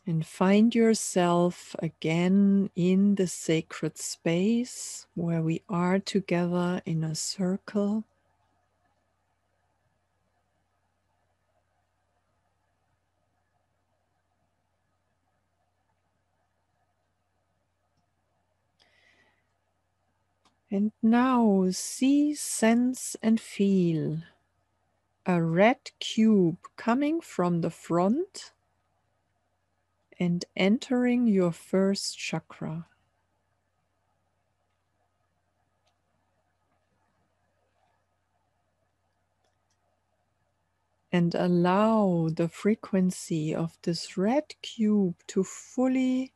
And find yourself again in the sacred space where we are together in a circle. And now see, sense, and feel a red cube coming from the front and entering your first chakra. And allow the frequency of this red cube to fully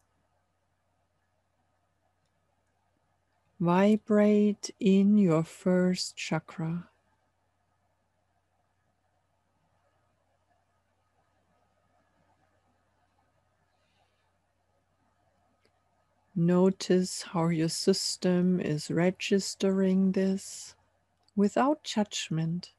vibrate in your first chakra. Notice how your system is registering this without judgment.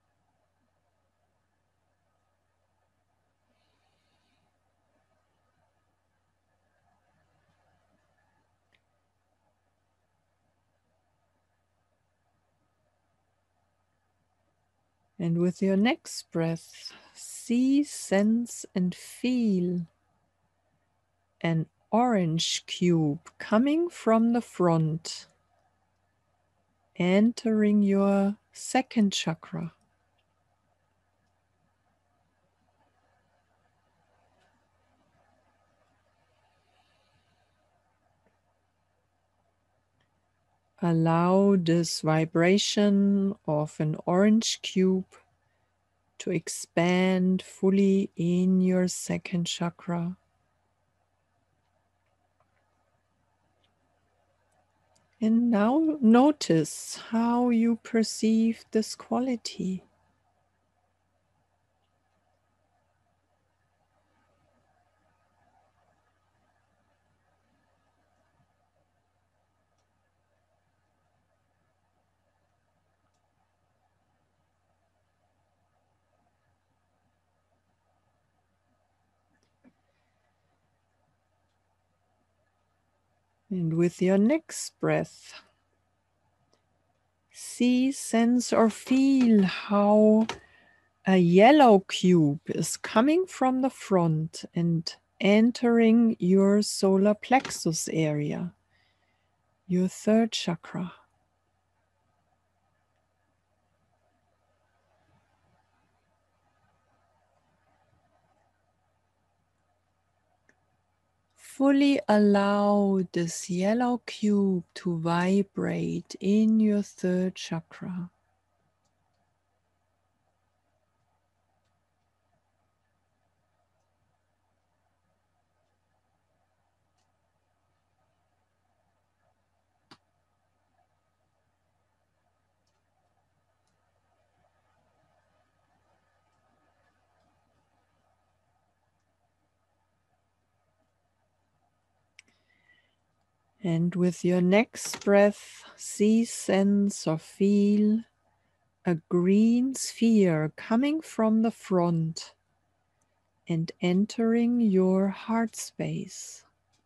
And with your next breath, see, sense, and feel an orange cube coming from the front, entering your second chakra. Allow this vibration of an orange cube to expand fully in your second chakra. And now notice how you perceive this quality. And with your next breath, see, sense, or feel how a yellow cube is coming from the front and entering your solar plexus area, your third chakra. Fully allow this yellow cube to vibrate in your third chakra. And with your next breath, see, sense, or feel a green sphere coming from the front and entering your heart space.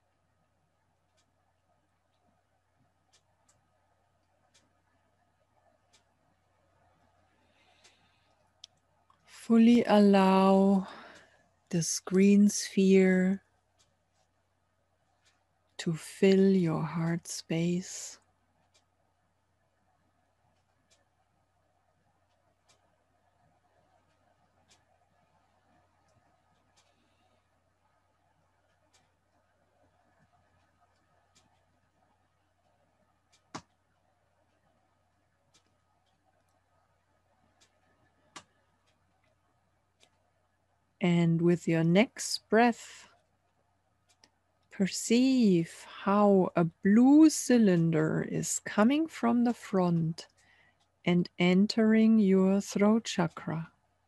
Fully allow this green sphere to fill your heart space. And with your next breath, perceive how a blue cylinder is coming from the front and entering your throat chakra.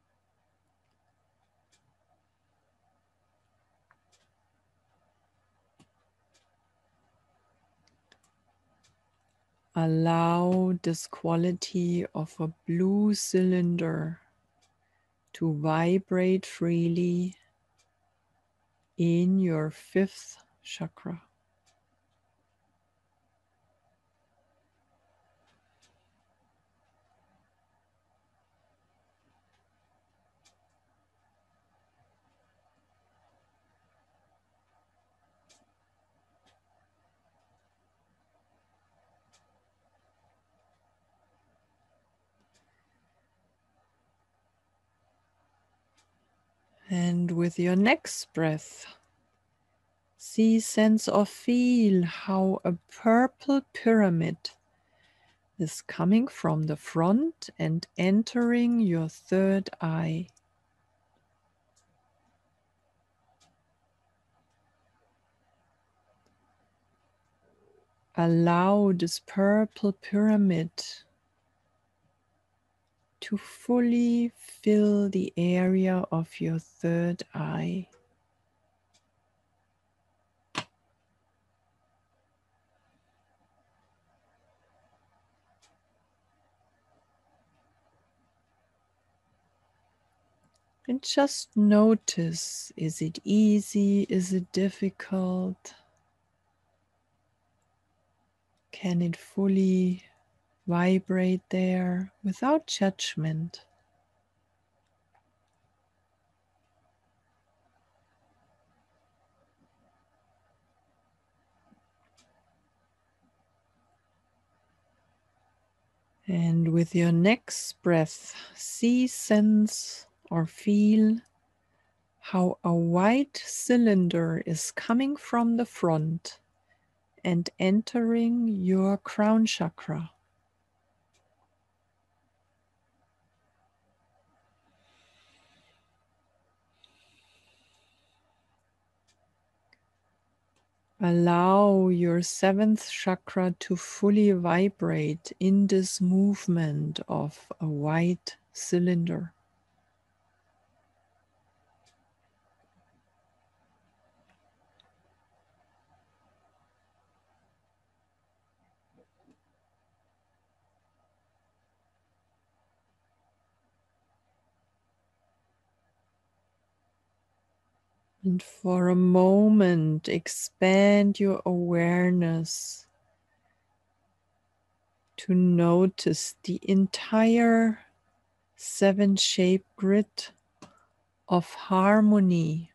Allow this quality of a blue cylinder to vibrate freely in your 5th chakra. And with your next breath, see, sense, or feel how a purple pyramid is coming from the front and entering your 3rd eye. Allow this purple pyramid to fully fill the area of your 3rd eye. And just notice, is it easy? Is it difficult? Can it fully vibrate there without judgment? And with your next breath, see, sense, or feel how a white cylinder is coming from the front and entering your crown chakra. Allow your 7th chakra to fully vibrate in this movement of a white cylinder. And for a moment, expand your awareness to notice the entire 7-shape grid of harmony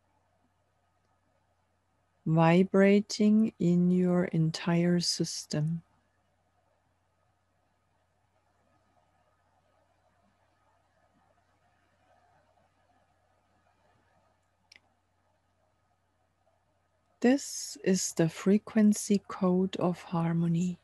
vibrating in your entire system. This is the frequency code of harmony.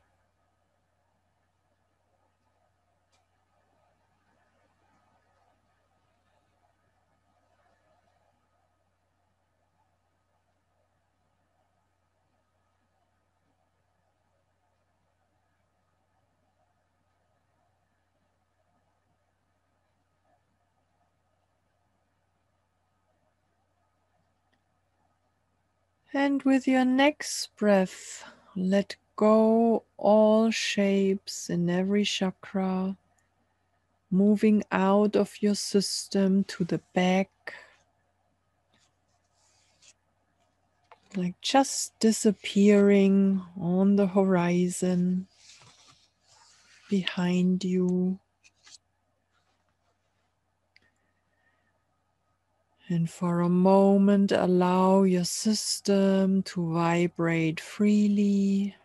And with your next breath, let go all shapes in every chakra, moving out of your system to the back, like just disappearing on the horizon behind you. And for a moment, allow your system to vibrate freely,